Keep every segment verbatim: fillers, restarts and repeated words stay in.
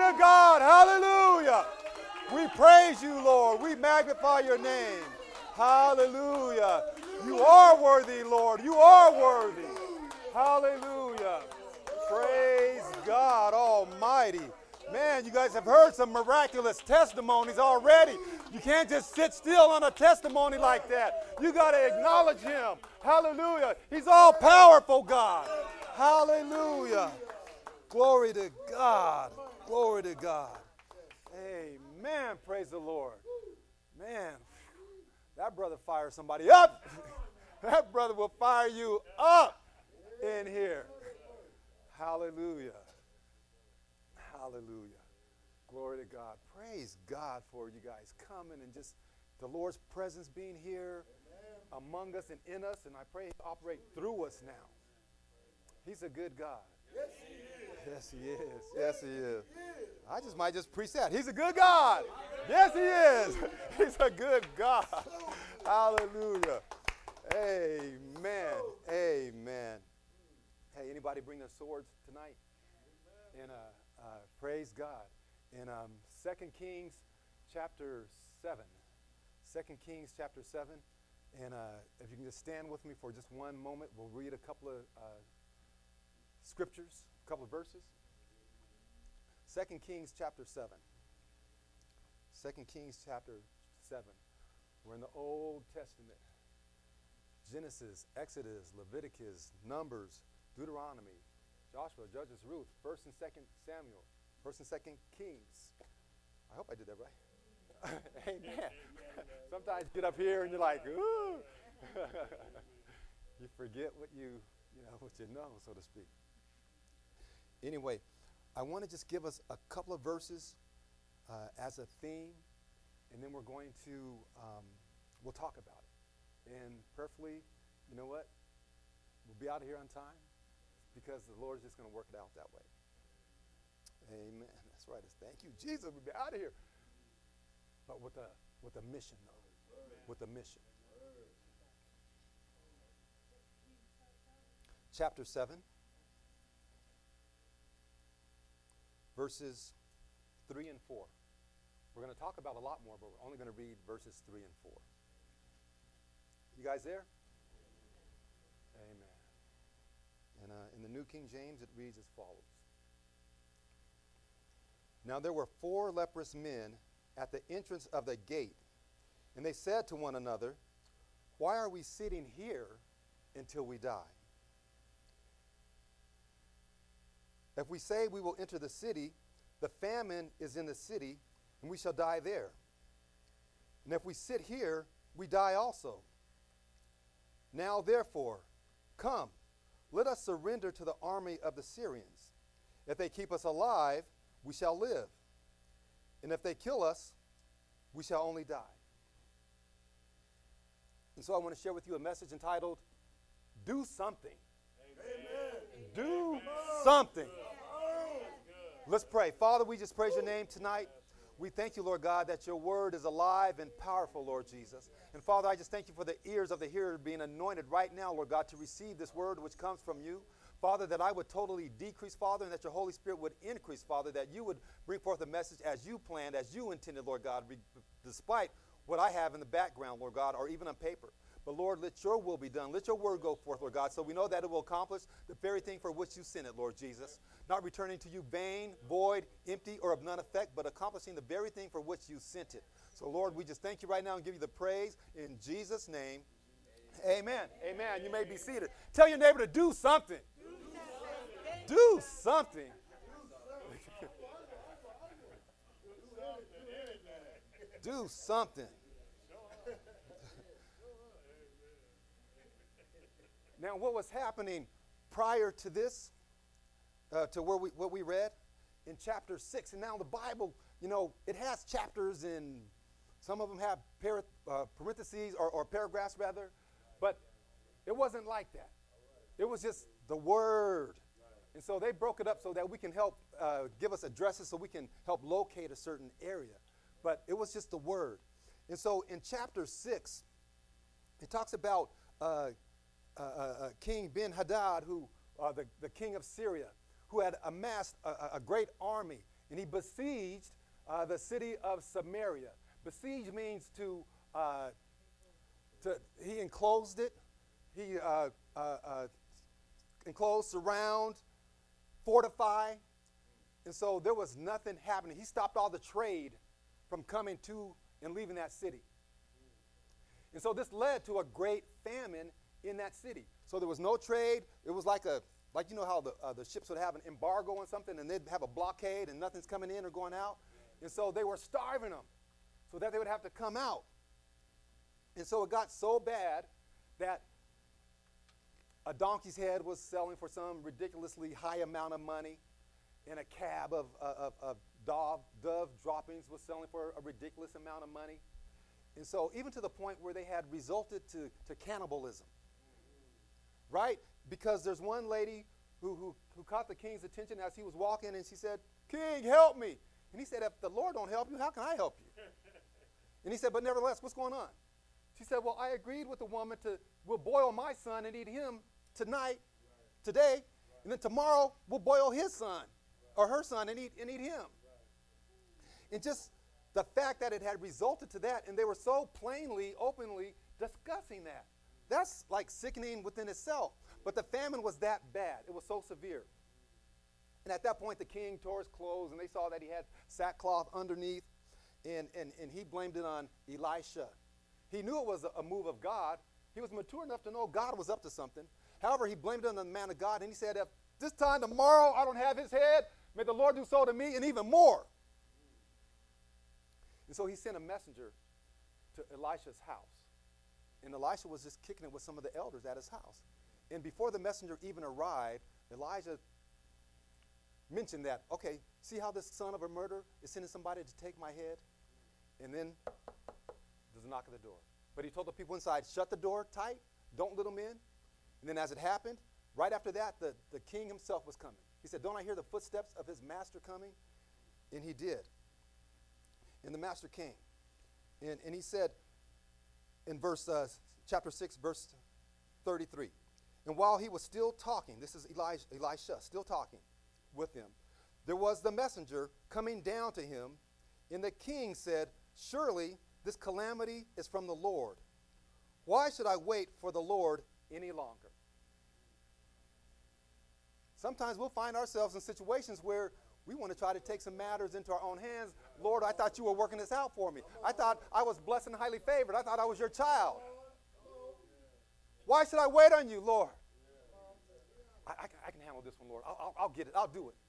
to God. Hallelujah. We praise you, Lord. We magnify your name. Hallelujah. You are worthy, Lord. You are worthy. Hallelujah. Praise God Almighty. Man, you guys have heard some miraculous testimonies already. You can't just sit still on a testimony like that. You got to acknowledge him. Hallelujah. He's all powerful, God. Hallelujah. Glory to God. Glory to God. Amen. Praise the Lord. Man, that brother fires somebody up. That brother will fire you up in here. Hallelujah. Hallelujah. Glory to God. Praise God for you guys coming and just the Lord's presence being here among us and in us. And I pray He operate through us now. He's a good God. Yes, He is. Yes, He is. I just might just preach that. He's a good God. Yes, He is. He's a good God. Hallelujah. Amen. Amen. Hey, anybody bring their swords tonight? And uh, uh, praise God. In um, Second Kings chapter seven. Second Kings chapter seven. And uh, if you can just stand with me for just one moment, we'll read a couple of uh, scriptures, a couple of verses. Second Kings chapter seven. Second Kings chapter seven. We're in the Old Testament. Genesis, Exodus, Leviticus, Numbers, Deuteronomy, Joshua, Judges, Ruth, First and Second Samuel, First and Second Kings. I hope I did that right. Amen. Sometimes you get up here and you're like, ooh. You forget what you, you know, what you know, so to speak. Anyway, I want to just give us a couple of verses uh, as a theme, and then we're going to, um, we'll talk about it. And prayerfully, you know what? We'll be out of here on time because the Lord's just going to work it out that way. Amen. That's right. It's thank you, Jesus. We'll be out of here. But with a, with a mission, though. With a mission. Chapter seven. Verses three and four. We're going to talk about a lot more, but we're only going to read verses three and four. You guys there? Amen. And uh, in the New King James, it reads as follows. Now there were four leprous men at the entrance of the gate, and they said to one another, "Why are we sitting here until we die? If we say we will enter the city, the famine is in the city, and we shall die there. And if we sit here, we die also. Now therefore, come, let us surrender to the army of the Syrians. If they keep us alive, we shall live. And if they kill us, we shall only die." And so I want to share with you a message entitled, Do Something. Amen. Do something. Let's pray. Father, we just praise your name tonight. We thank you, Lord God, that your word is alive and powerful, Lord Jesus. And Father, I just thank you for the ears of the hearer being anointed right now, Lord God, to receive this word which comes from you. Father, that I would totally decrease, Father, and that your Holy Spirit would increase, Father, that you would bring forth a message as you planned, as you intended, Lord God, despite what I have in the background, Lord God, or even on paper. But Lord, let your will be done. Let your word go forth, Lord God, so we know that it will accomplish the very thing for which you sent it, Lord Jesus. Not returning to you vain, void, empty, or of none effect, but accomplishing the very thing for which you sent it. So Lord, we just thank you right now and give you the praise in Jesus' name. Amen. Amen. You may be seated. Tell your neighbor to do something. Do something. Do something. Now, what was happening prior to this, uh, to where we, what we read in chapter six, and now the Bible, you know, it has chapters, and some of them have par- uh, parentheses or, or paragraphs rather, but it wasn't like that. It was just the word. And so they broke it up so that we can help uh, give us addresses so we can help locate a certain area. But it was just the word. And so in chapter six, it talks about uh, uh, uh, King Ben-Hadad, who, uh, the, the king of Syria, who had amassed a, a great army. and he besieged uh, the city of Samaria. Besiege means to, uh, to he enclosed it. He uh, uh, uh, enclosed, surround, fortify. And so there was nothing happening. He stopped all the trade from coming to and leaving that city. And so this led to a great famine in that city. So there was no trade. It was like a, like you know how the, uh, the ships would have an embargo on something and they'd have a blockade and nothing's coming in or going out. And so they were starving them so that they would have to come out. And so it got so bad that a donkey's head was selling for some ridiculously high amount of money, and a cab of, of, of dove, dove droppings was selling for a ridiculous amount of money. And so even to the point where they had resulted to, to cannibalism, right? Because there's one lady who, who, who caught the king's attention as he was walking, and she said, "King, help me." And he said, "If the Lord don't help you, how can I help you?" And he said, "But nevertheless, what's going on?" She said, "Well, I agreed with the woman to, we'll boil my son and eat him tonight, today, and then tomorrow we'll boil his son or her son and eat, and eat him." And just the fact that it had resulted to that, and they were so plainly, openly discussing that. That's like sickening within itself. But the famine was that bad. It was so severe. And at that point, the king tore his clothes, and they saw that he had sackcloth underneath, and, and, and he blamed it on Elisha. He knew it was a, a move of God. He was mature enough to know God was up to something. However, he blamed it on the man of God, and he said, "If this time tomorrow I don't have his head, may the Lord do so to me and even more." And so he sent a messenger to Elisha's house. And Elisha was just kicking it with some of the elders at his house. And before the messenger even arrived, Elijah mentioned that, okay, see how this son of a murderer is sending somebody to take my head? And then there's a knock at the door. But he told the people inside, shut the door tight, don't let them in. And then as it happened, right after that, the, the king himself was coming. He said, "Don't I hear the footsteps of his master coming?" And he did. And the master came. And, and he said in verse, uh, chapter six, verse thirty-three, "And while he was still talking," this is Elijah, Elisha still talking with him, "there was the messenger coming down to him, and the king said, 'Surely this calamity is from the Lord. Why should I wait for the Lord any longer?'" Sometimes we'll find ourselves in situations where we want to try to take some matters into our own hands. "Lord, I thought you were working this out for me. I thought I was blessed and highly favored. I thought I was your child. Why should I wait on you, Lord?" I, I, can, I can handle this one, Lord. I'll, I'll, I'll get it. I'll do it.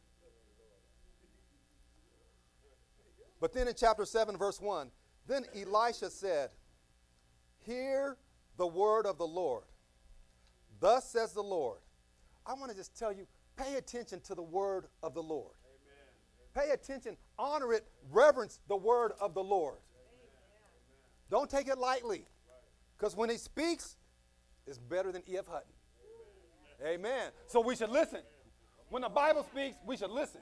But then in chapter seven, verse one, "Then Elisha said, 'Hear the word of the Lord. Thus says the Lord.'" I want to just tell you, pay attention to the word of the Lord. Amen. Pay attention, honor it, reverence the word of the Lord. Amen. Don't take it lightly, because when he speaks, it's better than E F Hutton. Amen. Amen. So we should listen. When the Bible speaks, we should listen.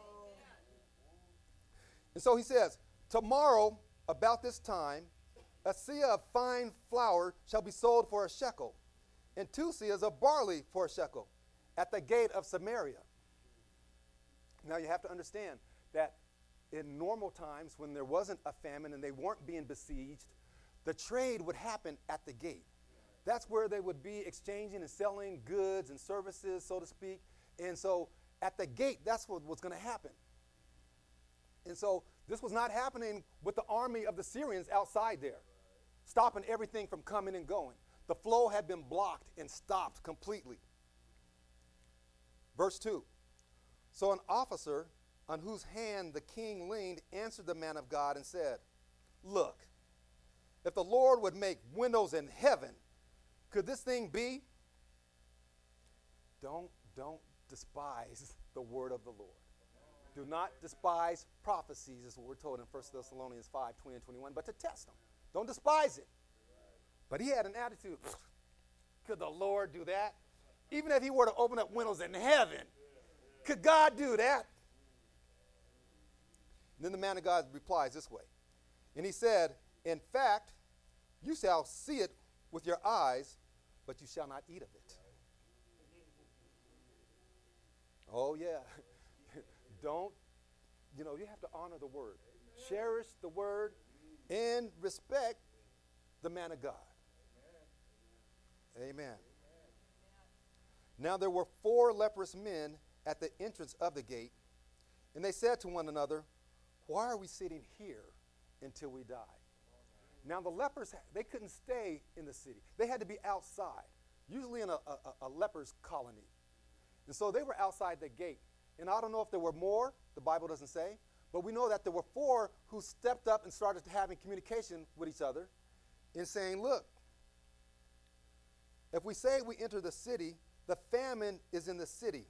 And so he says, "Tomorrow, about this time, a seah of fine flour shall be sold for a shekel, and two seahs of barley for a shekel, at the gate of Samaria." Now you have to understand that in normal times, when there wasn't a famine and they weren't being besieged, the trade would happen at the gate. That's where they would be exchanging and selling goods and services, so to speak. And so at the gate, that's what was going to happen. And so this was not happening with the army of the Syrians outside there, stopping everything from coming and going. The flow had been blocked and stopped completely. Verse two, "So an officer on whose hand the king leaned answered the man of God and said, 'Look, if the Lord would make windows in heaven, could this thing be?'" Don't, don't despise the word of the Lord. Do not despise prophecies, is what we're told in First Thessalonians five, twenty and twenty-one, but to test them. Don't despise it. But he had an attitude, could the Lord do that? Even if he were to open up windows in heaven, could God do that? And then the man of God replies this way. And he said, "In fact, you shall see it with your eyes, but you shall not eat of it." Oh, yeah. Don't you know, you have to honor the word. Cherish the word and respect the man of God. Amen. Now there were four leprous men at the entrance of the gate, and they said to one another, why are we sitting here until we die? Now the lepers, they couldn't stay in the city. They had to be outside, usually in a, a, a leper's colony. And so they were outside the gate. And I don't know if there were more, the Bible doesn't say, but we know that there were four who stepped up and started having communication with each other and saying, look, if we say we enter the city, the famine is in the city,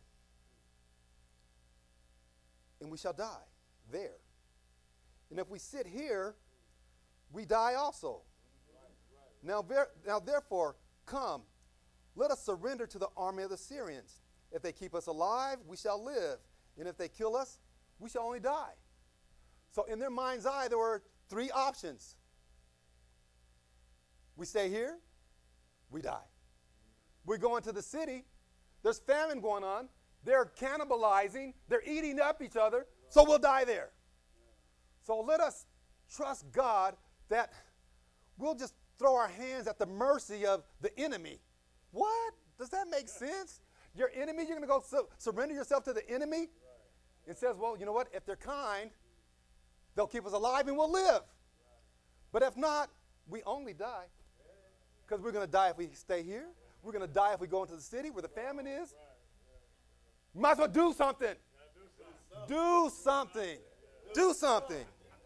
and we shall die there. And if we sit here, we die also. Now, ver- now therefore, come, let us surrender to the army of the Syrians. If they keep us alive, we shall live. And if they kill us, we shall only die. So in their mind's eye, there were three options. We stay here, we die. We go into the city, there's famine going on, they're cannibalizing, they're eating up each other, so we'll die there. So let us trust God that we'll just throw our hands at the mercy of the enemy. What? Does that make sense? Your enemy, you're going to go su- surrender yourself to the enemy? Right. And says, well, you know what? If they're kind, they'll keep us alive and we'll live. Right. But if not, we only die. Because we're going to die if we stay here. We're going to die if we go into the city where the famine is. Right. Might as well do something. Do something. Do something.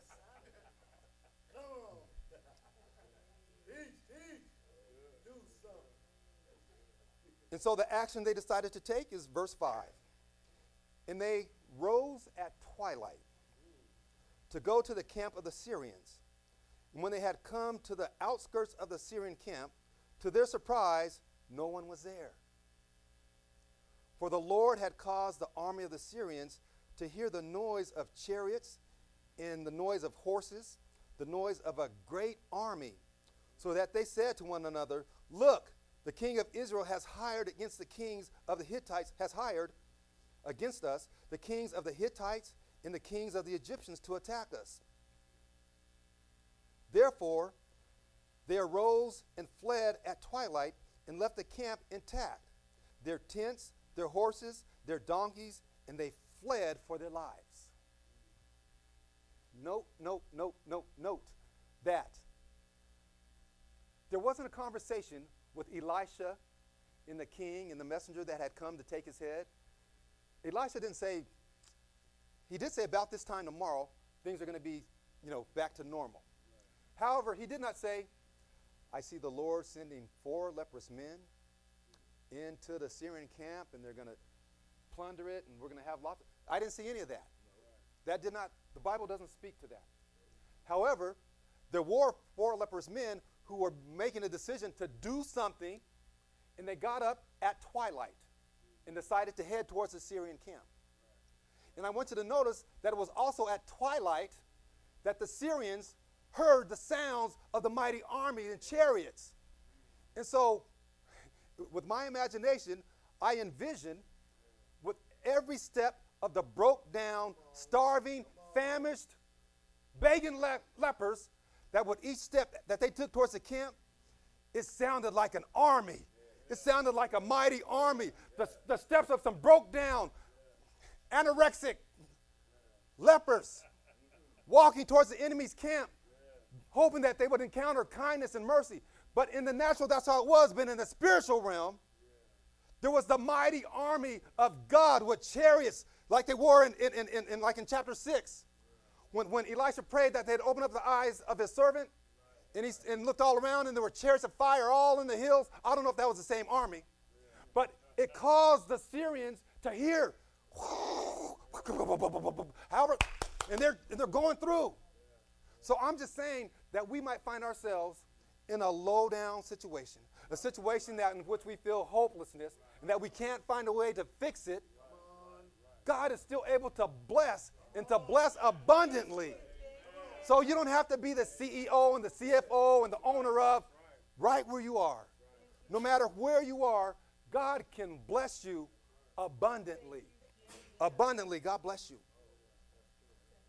And so the action they decided to take is verse five. And they rose at twilight to go to the camp of the Syrians. And when they had come to the outskirts of the Syrian camp, to their surprise, no one was there. For the Lord had caused the army of the Syrians to hear the noise of chariots and the noise of horses, the noise of a great army, so that they said to one another, look, the king of Israel has hired against the kings of the Hittites, has hired against us the kings of the Hittites and the kings of the Egyptians to attack us. Therefore, they arose and fled at twilight and left the camp intact, their tents, their horses, their donkeys, and they fled for their lives. Note, note, note, note, note that there wasn't a conversation with Elisha and the king and the messenger that had come to take his head. Elisha didn't say, he did say about this time tomorrow, things are going to be, you know, back to normal. Right. However, he did not say, I see the Lord sending four leprous men into the Syrian camp and they're going to plunder it and we're going to have lots of, I didn't see any of that. Right. That did not, the Bible doesn't speak to that. However, there were four leprous men who were making a decision to do something, and they got up at twilight and decided to head towards the Syrian camp. And I want you to notice that it was also at twilight that the Syrians heard the sounds of the mighty army and chariots. And so, with my imagination, I envision with every step of the broke down, starving, famished, begging le- lepers, that with each step that they took towards the camp, it sounded like an army. It sounded like a mighty army. The, the steps of some broke down, anorexic lepers walking towards the enemy's camp, hoping that they would encounter kindness and mercy. But in the natural, that's how it was. But in the spiritual realm, there was the mighty army of God with chariots like they were in, in, in, in like in chapter six. When, when Elisha prayed that they'd open up the eyes of his servant, and he and looked all around, and there were chariots of fire all in the hills. I don't know if that was the same army, but it caused the Syrians to hear, however, and they're, and they're going through. So I'm just saying that we might find ourselves in a low-down situation, a situation that in which we feel hopelessness and that we can't find a way to fix it. God is still able to bless and to bless abundantly. So you don't have to be the C E O and the C F O and the owner of right where you are. No matter where you are, God can bless you abundantly. Abundantly, God bless you.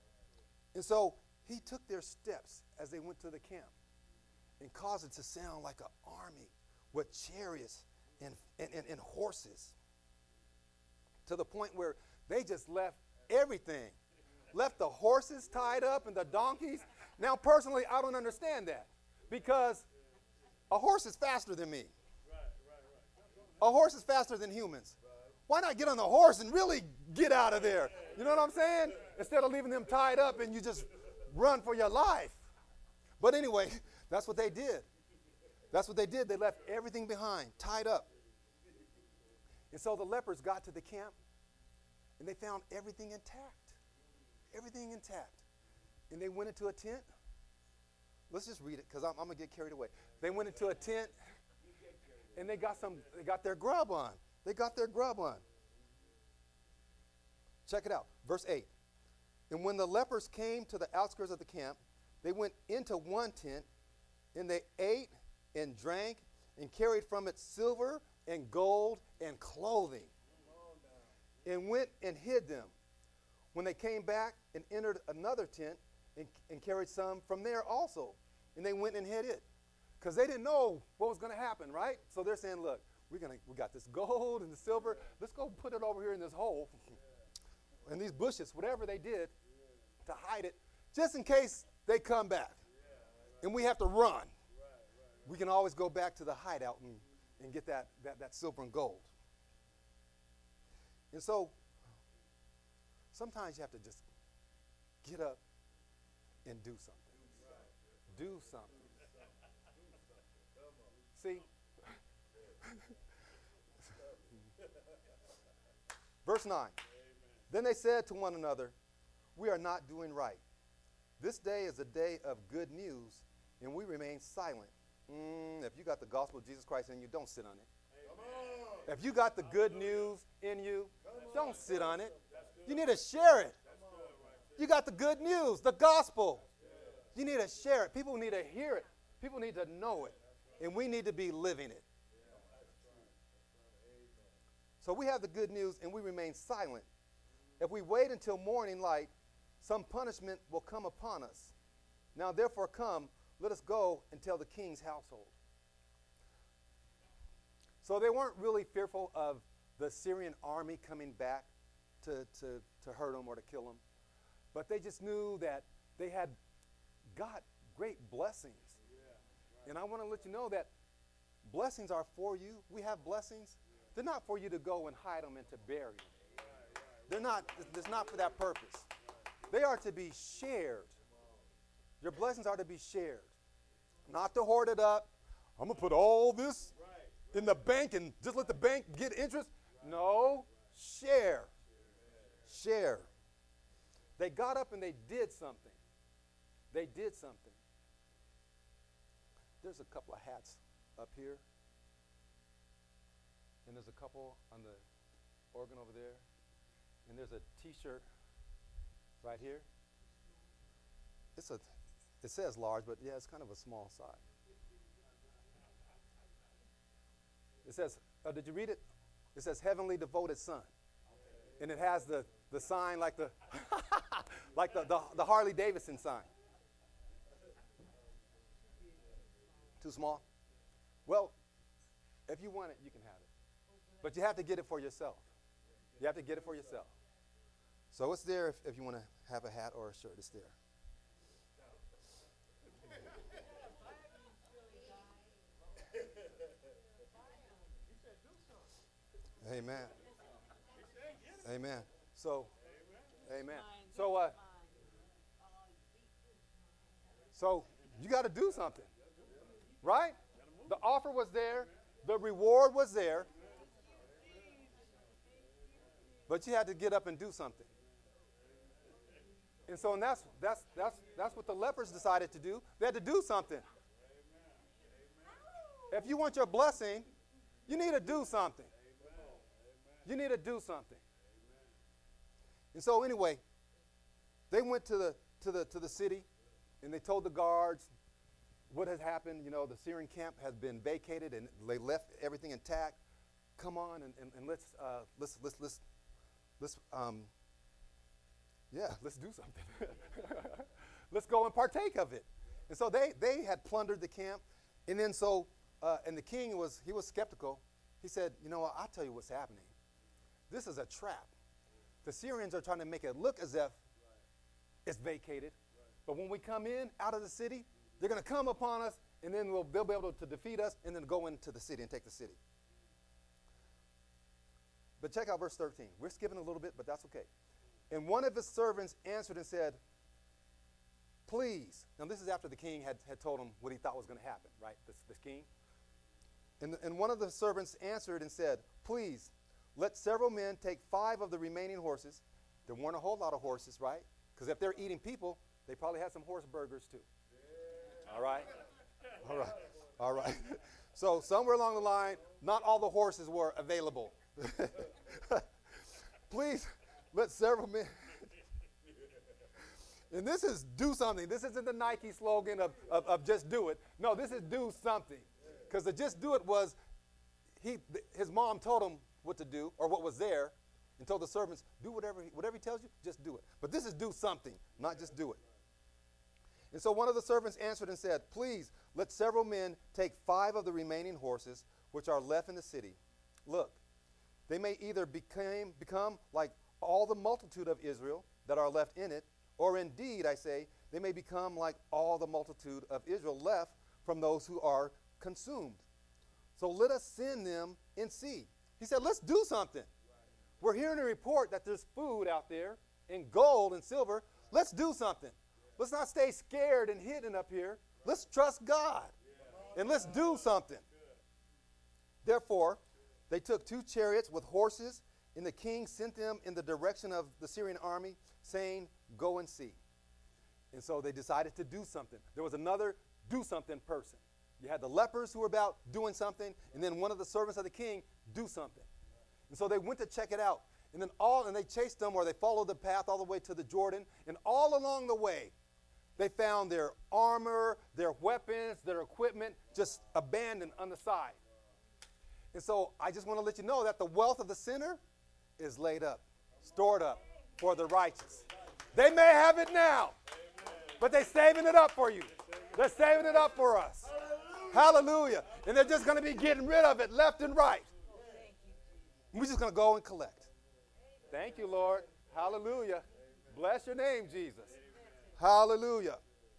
And so he took their steps as they went to the camp and caused it to sound like an army with chariots and, and, and, and horses, to the point where they just left everything. Left the horses tied up and the donkeys. Now, personally, I don't understand that, because a horse is faster than me. A horse is faster than humans. Why not get on the horse and really get out of there? You know what I'm saying? Instead of leaving them tied up and you just run for your life. But anyway, that's what they did. That's what they did. They left everything behind, tied up. And so the lepers got to the camp, and they found everything intact. Everything intact. And they went into a tent. Let's just read it, because I'm, I'm going to get carried away. They went into a tent, and they got some. They got their grub on. They got their grub on. Check it out. Verse eight. And when the lepers came to the outskirts of the camp, they went into one tent, and they ate and drank and carried from it silver and gold and clothing, and went and hid them. When they came back and entered another tent and, and carried some from there also, and they went and hid it, because they didn't know what was going to happen, right? So they're saying, look, we're gonna, we got this gold and the silver. Let's go put it over here in this hole, in these bushes, whatever they did to hide it, just in case they come back and we have to run. We can always go back to the hideout and, and get that, that, that silver and gold. And so sometimes you have to just get up and do something. Do something. See? Verse nine. Then they said to one another, we are not doing right. This day is a day of good news, and we remain silent. Mm, if you got the gospel of Jesus Christ in you, don't sit on it. If you got the good news in you, don't sit on it. You need to share it. You got the good news, the gospel. You need to share it. People need to hear it. People need to know it. And we need to be living it. So we have the good news and we remain silent. If we wait until morning light, some punishment will come upon us. Now therefore come, let us go and tell the king's household. So they weren't really fearful of the Syrian army coming back to, to, to hurt them or to kill them. But they just knew that they had got great blessings. And I want to let you know that blessings are for you. We have blessings. They're not for you to go and hide them and to bury them. They're not, it's not for that purpose. They are to be shared. Your blessings are to be shared. Not to hoard it up. I'm going to put all this in the bank and just let the bank get interest. No, share. Share. They got up and they did something. They did something. There's a couple of hats up here. And there's a couple on the organ over there. And there's a t-shirt right here. It's a, it says large, but yeah, it's kind of a small size. It says, oh, did you read it? It says Heavenly Devoted Son. And it has the, the sign like the like the, the, the Harley Davidson sign. Too small? Well, if you want it, you can have it. But you have to get it for yourself. You have to get it for yourself. So it's there if, if you want to have a hat or a shirt. It's there. Amen. Amen. So, amen. So, uh, so you got to do something, right? The offer was there. The reward was there. But you had to get up and do something. And so and that's, that's, that's, that's what the lepers decided to do. They had to do something. If you want your blessing, you need to do something. You need to do something. And so anyway, they went to the, to the, to the city, and they told the guards what had happened. You know, the Syrian camp has been vacated, and they left everything intact. Come on, and, and, and let's, uh, let's, let's, let's, let's, um, Yeah, let's do something. Let's go and partake of it. And so they, they had plundered the camp. And then so, uh, and the king was, he was skeptical. He said, you know what, I'll tell you what's happening. This is a trap. The Syrians are trying to make it look as if it's vacated. But when we come in out of the city, they're going to come upon us, and then we'll, they'll be able to defeat us and then go into the city and take the city. But check out verse thirteen. We're skipping a little bit, but that's okay. And one of his servants answered and said, please. Now, this is after the king had, had told him what he thought was going to happen, right? This, this king. And, and one of the servants answered and said, please, let several men take five of the remaining horses. There weren't a whole lot of horses, right? Because if they're eating people, they probably had some horse burgers too. Yeah. All right? All right. All right. So somewhere along the line, not all the horses were available. Please, let several men. And this is do something. This isn't the Nike slogan of, of, of just do it. No, this is do something. Because the just do it was, he, his mom told him what to do, or what was there, and told the servants, do whatever he, whatever he tells you, just do it. But this is do something, not just do it. And so one of the servants answered and said, please, let several men take five of the remaining horses which are left in the city. Look, they may either became, become like all the multitude of Israel that are left in it, or indeed, I say, they may become like all the multitude of Israel left from those who are consumed. So let us send them and see. He said, let's do something. Right. We're hearing a report that there's food out there and gold and silver. Let's do something. Yeah. Let's not stay scared and hidden up here. Let's trust God. Yeah. And let's do something. Yeah. Therefore, they took two chariots with horses, and the king sent them in the direction of the Syrian army, saying, go and see. And so they decided to do something. There was another do something person. You had the lepers who were about doing something, and then one of the servants of the king do something. And so they went to check it out. And then all, and they chased them, or they followed the path all the way to the Jordan. And all along the way, they found their armor, their weapons, their equipment just abandoned on the side. And so I just want to let you know that the wealth of the sinner is laid up, stored up for the righteous. They may have it now, but they're saving it up for you. They're saving it up for us. Hallelujah. And they're just going to be getting rid of it left and right. We're just going to go and collect. Thank you, Lord. Hallelujah. Bless your name, Jesus. Hallelujah.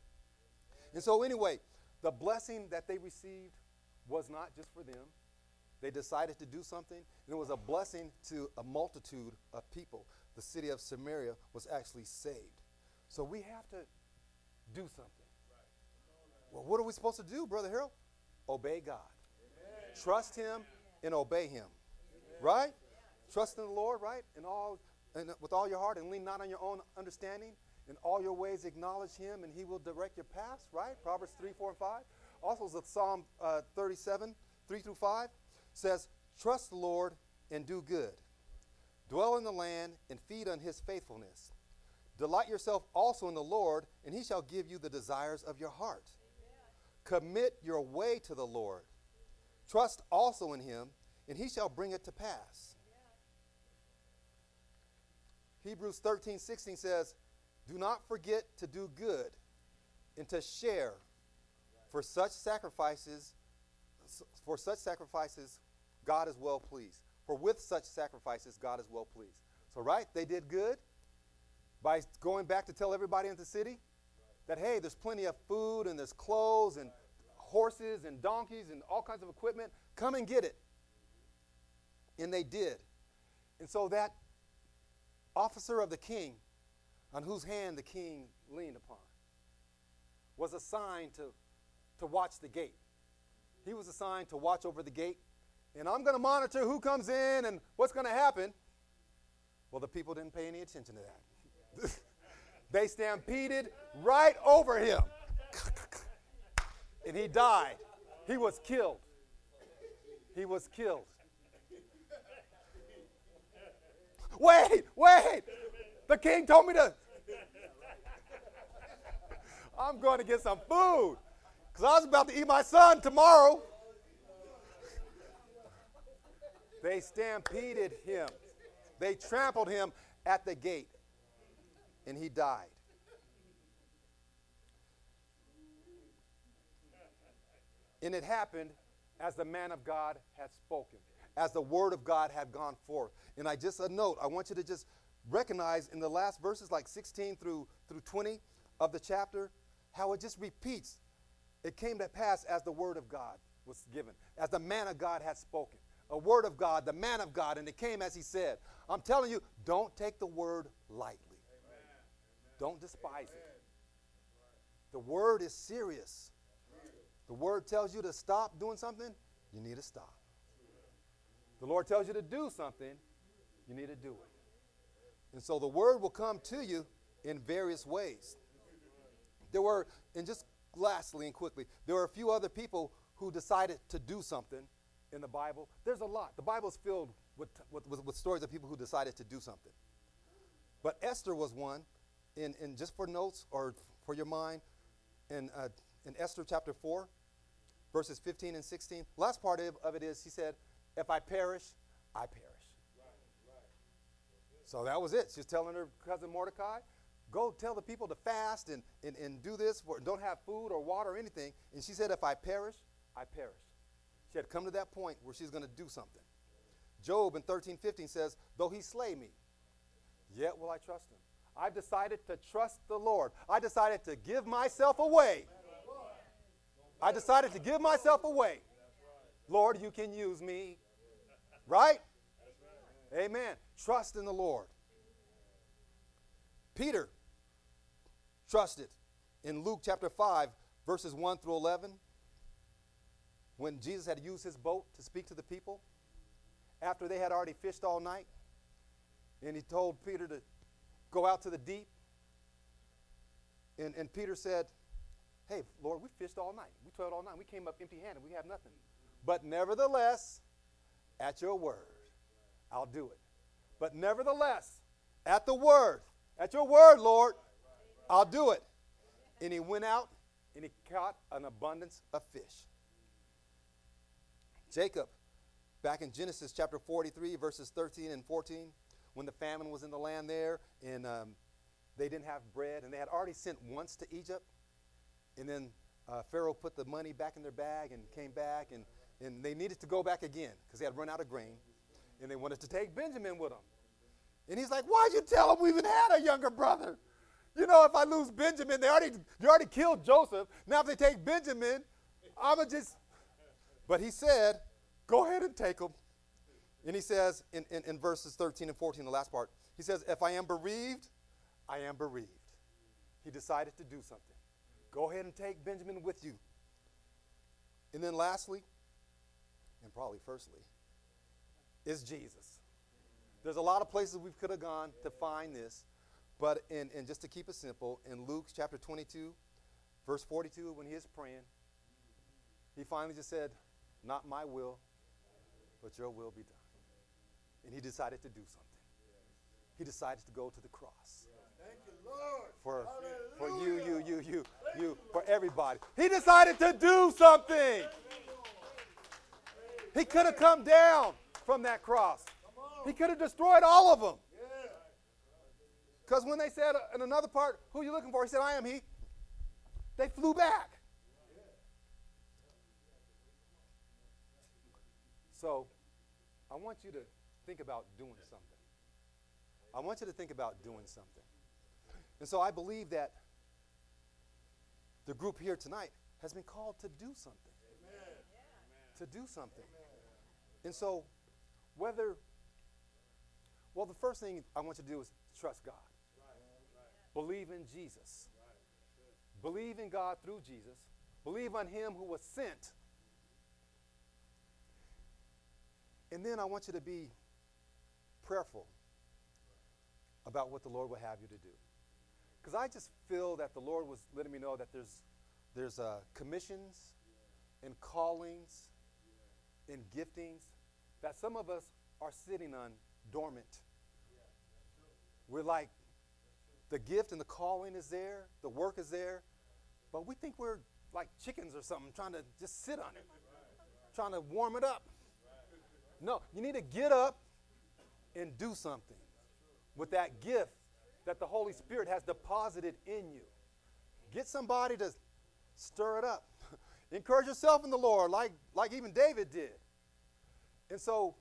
And so anyway, the blessing that they received was not just for them. They decided to do something, and it was a blessing to a multitude of people. The city of Samaria was actually saved. So we have to do something. Well, what are we supposed to do, Brother Harold? Obey God. Amen. Trust him and obey him. Amen. Right? Yeah. Trust in the Lord, right? And all, and with all your heart, and lean not on your own understanding. In all your ways acknowledge him, and he will direct your paths, right? Proverbs three, four, and five. Also, the Psalm uh, thirty-seven, three through five says, trust the Lord and do good. Dwell in the land and feed on his faithfulness. Delight yourself also in the Lord, and he shall give you the desires of your heart. Commit your way to the Lord. Trust also in him, and he shall bring it to pass. Yeah. Hebrews thirteen, sixteen says, do not forget to do good and to share, for such sacrifices, for such sacrifices God is well pleased. For with such sacrifices God is well pleased. So right, they did good by going back to tell everybody in the city that, hey, there's plenty of food and there's clothes and horses and donkeys and all kinds of equipment. Come and get it. And they did. And so that officer of the king, on whose hand the king leaned upon, was assigned to, to watch the gate. He was assigned to watch over the gate. And I'm going to monitor who comes in and what's going to happen. Well, the people didn't pay any attention to that. They stampeded right over him. And he died. He was killed. He was killed. Wait, wait. The king told me to. I'm going to get some food. Because I was about to eat my son tomorrow. They stampeded him. They trampled him at the gate. and he died. And it happened as the man of God had spoken, as the word of God had gone forth. And I just, a note, I want you to just recognize in the last verses, like sixteen through, through twenty of the chapter, how it just repeats. It came to pass as the word of God was given, as the man of God had spoken. A word of God, the man of God, and it came as he said. I'm telling you, don't take the word lightly. Amen. Don't despise Amen. It. The word is serious. The word tells you to stop doing something, you need to stop. The Lord tells you to do something, you need to do it. And so the word will come to you in various ways. There were, and just lastly and quickly, there were a few other people who decided to do something in the Bible. There's a lot. The Bible is filled with, with, with, with stories of people who decided to do something. But Esther was one, in, in just for notes or for your mind, in, uh, in Esther chapter four, verses fifteen and sixteen. Last part of, of it is, he said, if I perish, I perish. Right, right. So that was it. She's telling her cousin Mordecai, go tell the people to fast and, and, and do this, for, don't have food or water or anything. And she said, if I perish, I perish. She had come to that point where she's going to do something. Job in thirteen fifteen says, though he slay me, yet will I trust him. I've decided to trust the Lord. I decided to give myself away. I decided to give myself away. Lord, you can use me. Right? Amen. Trust in the Lord. Peter trusted in Luke chapter five, verses one through eleven. When Jesus had used his boat to speak to the people, after they had already fished all night, and he told Peter to go out to the deep. And, and Peter said, hey, Lord, we fished all night. We toiled all night. We came up empty-handed. We have nothing. But nevertheless, at your word, I'll do it. But nevertheless, at the word, at your word, Lord, I'll do it. And he went out and he caught an abundance of fish. Jacob, back in Genesis chapter forty-three, verses thirteen and fourteen, when the famine was in the land there and um, they didn't have bread, and they had already sent once to Egypt, and then uh, Pharaoh put the money back in their bag and came back, and, and they needed to go back again because they had run out of grain, and they wanted to take Benjamin with them. And he's like, why'd you tell them we even had a younger brother? You know, if I lose Benjamin, they already, they already killed Joseph. Now if they take Benjamin, I'm going to just... But he said, go ahead and take him. And he says in, in, in verses thirteen and fourteen, the last part, he says, if I am bereaved, I am bereaved. He decided to do something. Go ahead and take Benjamin with you. And then lastly, and probably firstly, is Jesus. There's a lot of places we could have gone to find this, but in, in just to keep it simple, in Luke chapter twenty-two, verse forty-two, when he is praying, he finally just said, not my will, but your will be done. And he decided to do something. He decided to go to the cross. Thank you, Lord. For, for you, you, you, you, you, for everybody. He decided to do something. He could have come down from that cross. He could have destroyed all of them. Because when they said in another part, who are you looking for? He said, I am he. They flew back. So I want you to think about doing something. I want you to think about doing something. And so I believe that the group here tonight has been called to do something. Amen. To do something. Amen. And so whether, well, the first thing I want you to do is trust God. Right. Right. Believe in Jesus. Right. Believe in God through Jesus. Believe on him who was sent. And then I want you to be prayerful about what the Lord will have you to do. Because I just feel that the Lord was letting me know that there's, there's uh, commissions and callings and giftings that some of us are sitting on dormant. We're like, the gift and the calling is there, the work is there, but we think we're like chickens or something, trying to just sit on it, trying to warm it up. No, you need to get up and do something with that gift that the Holy Spirit has deposited in you. Get somebody to stir it up. Encourage yourself in the Lord, like, like even David did. And so,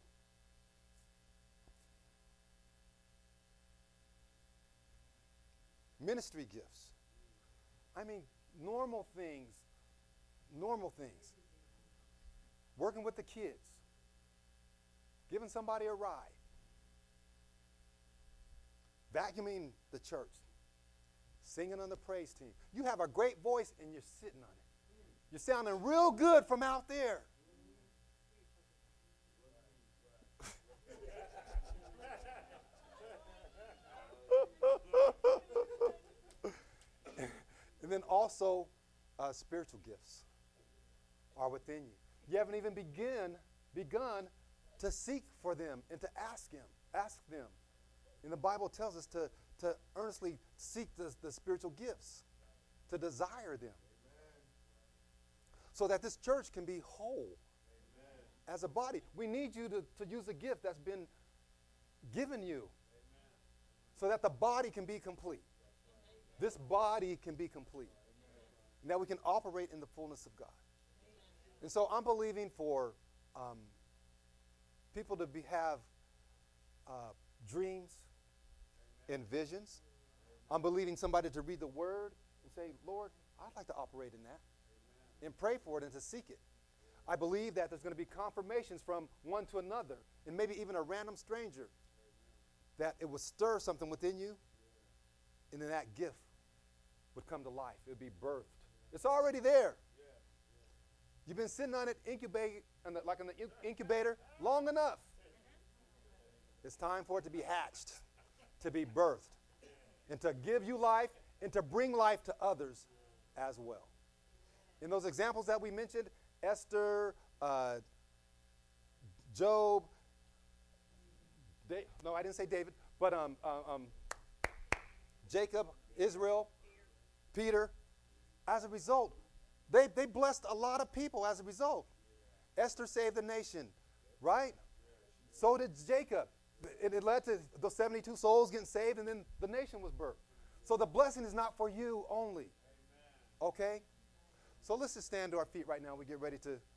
ministry gifts. I mean, normal things, normal things. Working with the kids, giving somebody a ride, vacuuming the church, singing on the praise team. You have a great voice and you're sitting on it. You're sounding real good from out there. And then also, uh, spiritual gifts are within you. You haven't even begin, begun to seek for them and to ask him, ask them. And the Bible tells us to, to earnestly seek the, the spiritual gifts, to desire them. Amen. So that this church can be whole. Amen. As a body. We need you to, to use a gift that's been given you. Amen. So that the body can be complete. This body can be complete. Amen. And that we can operate in the fullness of God. And so I'm believing for um, people to be, have uh, dreams and visions. I'm believing somebody to read the Word and say, Lord, I'd like to operate in that. Amen. And pray for it and to seek it. I believe that there's going to be confirmations from one to another and maybe even a random stranger. Amen. That it would stir something within you, and then that gift would come to life. It would be birthed. It's already there. You've been sitting on it, incubate, on the, like in the incubator, long enough. It's time for it to be hatched, to be birthed, and to give you life and to bring life to others as well. In those examples that we mentioned, Esther, uh, Job, Da- no, I didn't say David, but um, uh, um, Jacob, Israel, Peter, as a result, They, they blessed a lot of people as a result. Esther saved the nation, right? So did Jacob. It, it led to those seventy-two souls getting saved, and then the nation was birthed. So the blessing is not for you only. Okay? So let's just stand to our feet right now. We get ready to